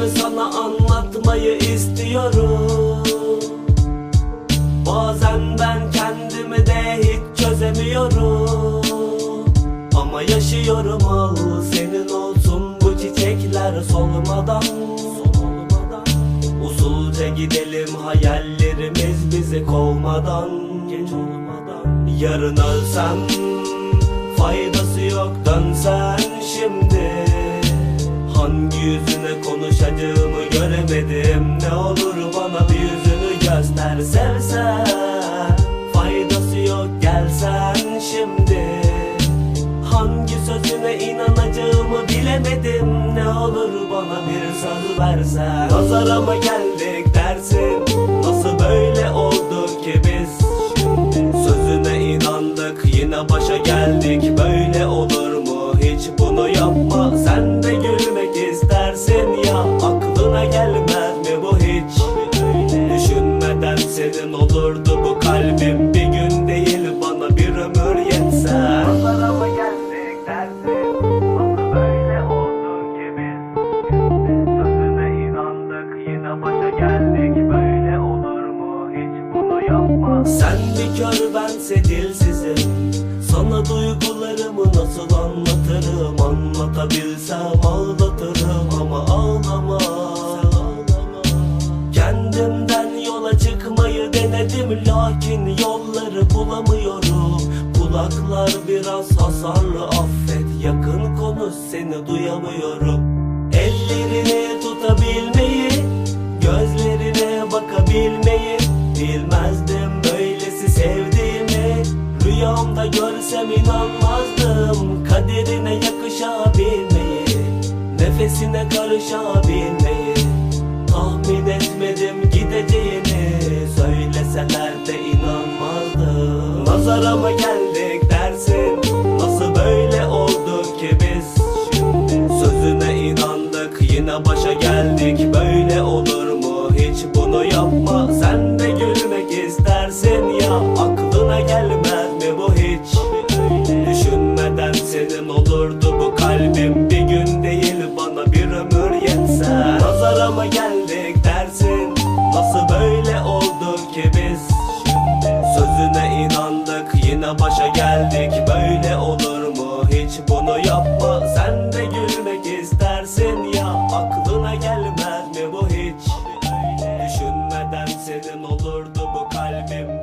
sana anlatmayı istiyorum. Bazen ben kendimi de hiç çözemiyorum. Ama yaşıyorum, al senin olsun bu çiçekler solmadan. Usulca gidelim hayallerimiz bizi kovmadan. Geç olmadan. Yarın ölsem faydası yok, dönsen şimdi. Hangi yüzüne konuşacağımı göremedim. Ne olur bana bir yüzünü göster, sevsen. Faydası yok, gelsen şimdi. Hangi sözüne inanacağımı bilemedim. Ne olur bana bir söz versen. Nazara mı geldik dersin, nasıl böyle olduk ki biz? Sözüne inandık, yine başa geldik. Böyle olur mu, hiç bunu yapma. Sen de gülmek istersin ya, aklına gelmez mi bu hiç? Düşünmeden senin olurdu bu kalbim. Bir gün değil bana bir ömür yetse. Nazara mı geldik dersin, nasıl böyle oldu ki biz? Sözüne inandık, yine başa geldik. Böyle olur mu, hiç bunu yapma. Sen bir kör, bense dilsizim. Sana duygularımı nasıl anlatırım? Anlatabilsem ağlatırım ama ağlama. Kendimden yola çıkmayı denedim, lakin yolları bulamıyorum. Kulaklar biraz hasarlı, affet, yakın konuş, seni duyamıyorum. Ellerini tutabilmeyi, gözlerine bakabilmeyi bilmezdim böylesi sevdiğimi. Rüyamda görsem inanmazdım kaderine yakışabilmeyi, nefesine karışabilmeyi. Tahmin etmedim gideceğini, söyleseler de inanmazdım. Nazara mı geldik dersin, nasıl böyle olduk ki biz? Sözüne inandık, yine başa geldik. Böyle olur mu, hiç bunu yapma. Sen de gülmek istersin ya, aklına gelmez mi bu hiç? Düşünmeden senin olurdu bu kalbim. Bir gün değil bana bir ömür yetse. Nazara mı geldik dersin, nasıl böyle olduk ki biz? Sözüne inandık, yine başa geldik. Böyle olur mu, hiç bunu yapma. Sen de gülmek istersin ya, aklına gelmez mi bu hiç? Düşünmeden senin olurdu bu kalbim.